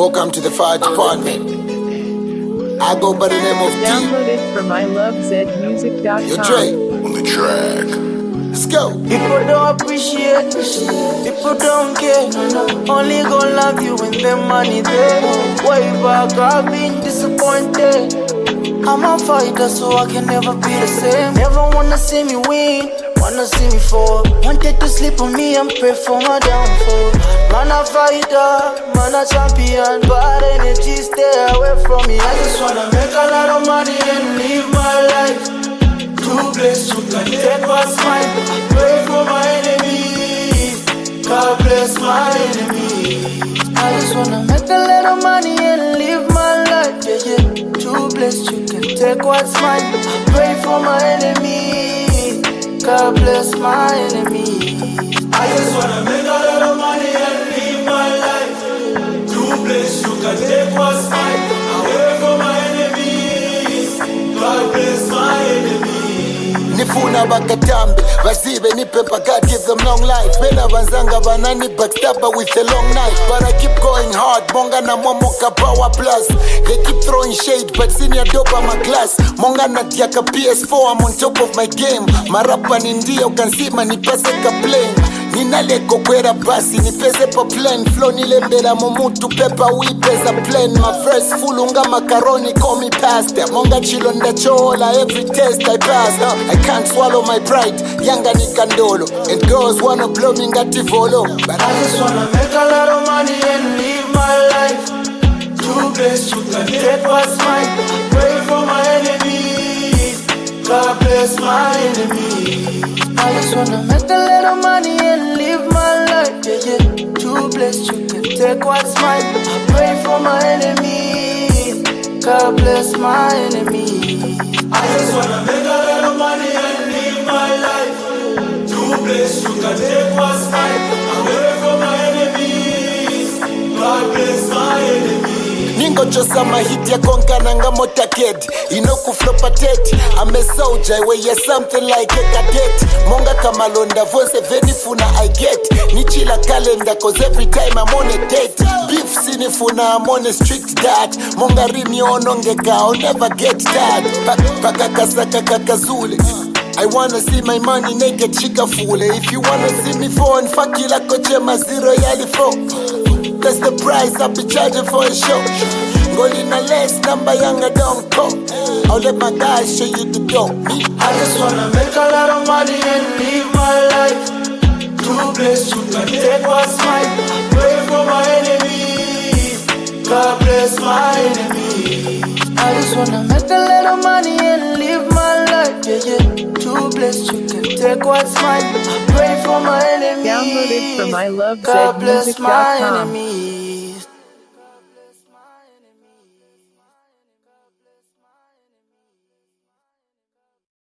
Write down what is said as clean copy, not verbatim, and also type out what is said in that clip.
Welcome to the fire department. I go by the name of D. Download it from ilovezmusic.com. Yo, Dre on the track. Let's go. People don't appreciate, people don't care. Only gon' love you when the money there. Way back, I've been disappointed. I'm a fighter, so I can never be the same. Never wanna see me win, wanna see me fall. Wanted to sleep on me and pray for my downfall. Man a fighter, man a champion, bad energy stay away from me. I just wanna make a lot of money and live my life. Too blessed, you can take what's mine. Pray for my enemies, God bless my enemies. I just wanna make a lot of money and live my life, yeah, yeah. Too blessed, you can take what's mine. I pray for my enemies, God bless my enemies. I just wanna make a lot of money and live my life. Too blessed, you can take what's mine. I pray for my enemies, God bless my enemies. Nifuna bakatambe Bazibe nipepa, God give them long life. Bena banzanga banani backstabber with a long knife. But I keep going hard, Monga na momoka power plus. They keep throwing shade, but senior dope on my glass. Monga na tiaka PS4, I'm on top of my game. Marapa nindia, ukansima nipase ka plane. Ninaleko kwera basi, nipese pa plane. Flow nilembela momutu, pepa wipesa plane. My verse full unga macaroni, call me pastor. Monga chilonda chola, every test I pass. I can't swallow my pride, yanga ni kandolo. And girls wanna blow me ngati volo. But I just wanna make a lot of money and live my life. Too blessed, you can take what's mine. Pray for my enemies, God bless my enemies. I just wanna make a lot of money and live my life, yeah, yeah. Too blessed, you can take what's mine. I pray for my enemies, God bless my enemies. I just wanna make a lot of money and live my life. Too blessed, you can take what's mine. I pray for my enemies, God bless my enemies. Ningo chosa mahiti ya konka nanga motaked. Inoku flopatet. I'm a soldier, I wear something like a cadet. Monga kamalonda vonse venifuna I get. Nichila calendar cause every time I'm on a date. Beef sinifuna, I'm on a strict diet. Monga rimi onongeka, I'll never get tired. Pakakasaka kakazule. I wanna see my money naked chika fule. If you wanna see me fall and fuck you like Kochema zero yali fo. That's the price I'll be charging for a show. Golina less number younger don't come. I'll let my guys show you the dope. I just wanna make a lot of money and live my life. Too blessed, you can take what's mine. Pray for my enemies, God bless my enemies. I just wanna make a lot of money and live my life, yeah, yeah. Too blessed, you can take what's mine. I pray for my enemies, Download it from God bless my ilovezmusic.com. enemies.